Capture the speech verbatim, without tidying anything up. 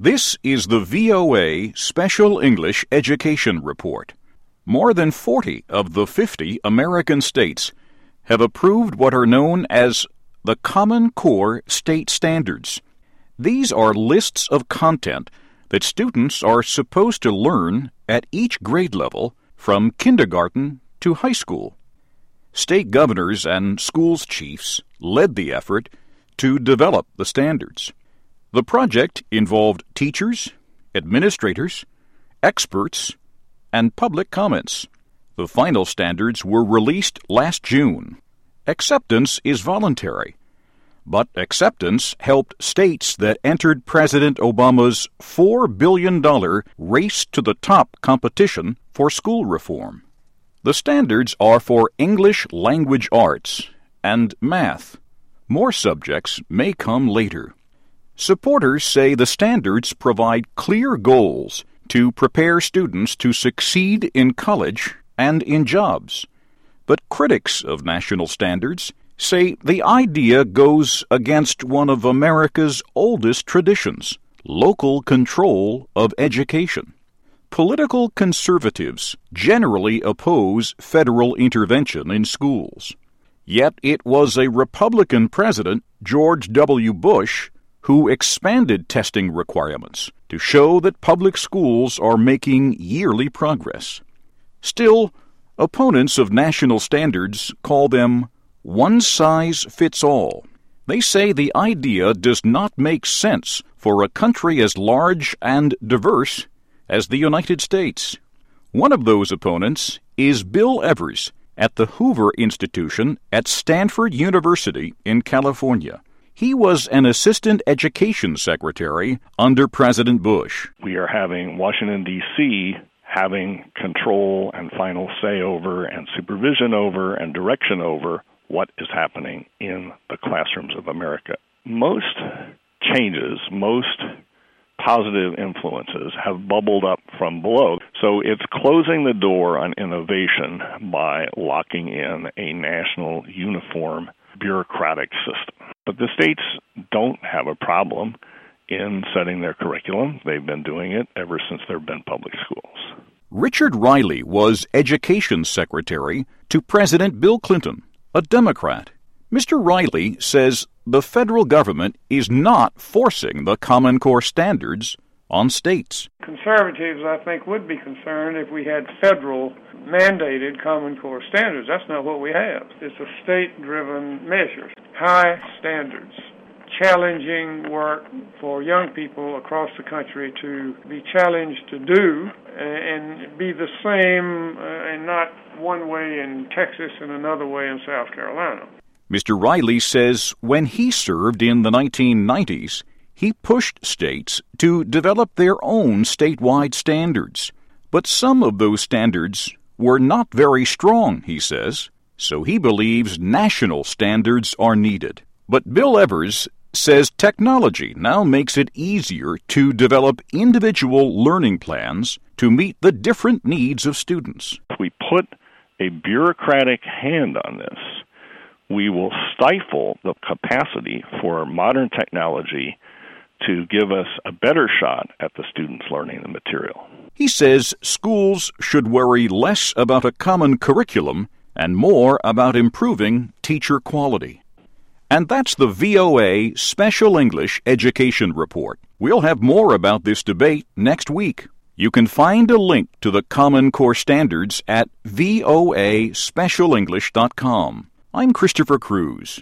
This is the V O A Special English Education Report. More than forty of the fifty American states have approved what are known as the Common Core State Standards. These are lists of content that students are supposed to learn at each grade level from kindergarten to high school. State governors and schools chiefs led the effort to develop the standards. The project involved teachers, administrators, experts, and public comments. The final standards were released last June. Acceptance is voluntary, but acceptance helped states that entered President Obama's four billion dollars Race to the Top competition for school reform. The standards are for English language arts and math. More subjects may come later. Supporters say the standards provide clear goals to prepare students to succeed in college and in jobs. But critics of national standards say the idea goes against one of America's oldest traditions, local control of education. Political conservatives generally oppose federal intervention in schools. Yet it was a Republican president, George W. Bush, who expanded testing requirements to show that public schools are making yearly progress. Still, opponents of national standards call them one-size-fits-all. They say the idea does not make sense for a country as large and diverse as the United States. One of those opponents is Bill Evers at the Hoover Institution at Stanford University in California. He was an assistant education secretary under President Bush. We are having Washington, D C having control and final say over and supervision over and direction over what is happening in the classrooms of America. Most changes, most positive influences have bubbled up from below. So it's closing the door on innovation by locking in a national uniform bureaucratic system. But the states don't have a problem in setting their curriculum. They've been doing it ever since there have been public schools. Richard Riley was Education Secretary to President Bill Clinton, a Democrat. Mister Riley says the federal government is not forcing the Common Core standards on states. Conservatives, I think, would be concerned if we had federal mandated Common Core standards. That's not what we have. It's a state-driven measure. High standards, challenging work for young people across the country to be challenged to do and be the same uh, and not one way in Texas and another way in South Carolina. Mister Riley says when he served in the nineteen nineties, he pushed states to develop their own statewide standards. But some of those standards were not very strong, he says, so he believes national standards are needed. But Bill Evers says technology now makes it easier to develop individual learning plans to meet the different needs of students. If we put a bureaucratic hand on this, we will stifle the capacity for modern technology to give us a better shot at the students learning the material. He says schools should worry less about a common curriculum and more about improving teacher quality. And that's the V O A Special English Education Report. We'll have more about this debate next week. You can find a link to the Common Core Standards at voa special english dot com. I'm Christopher Cruz.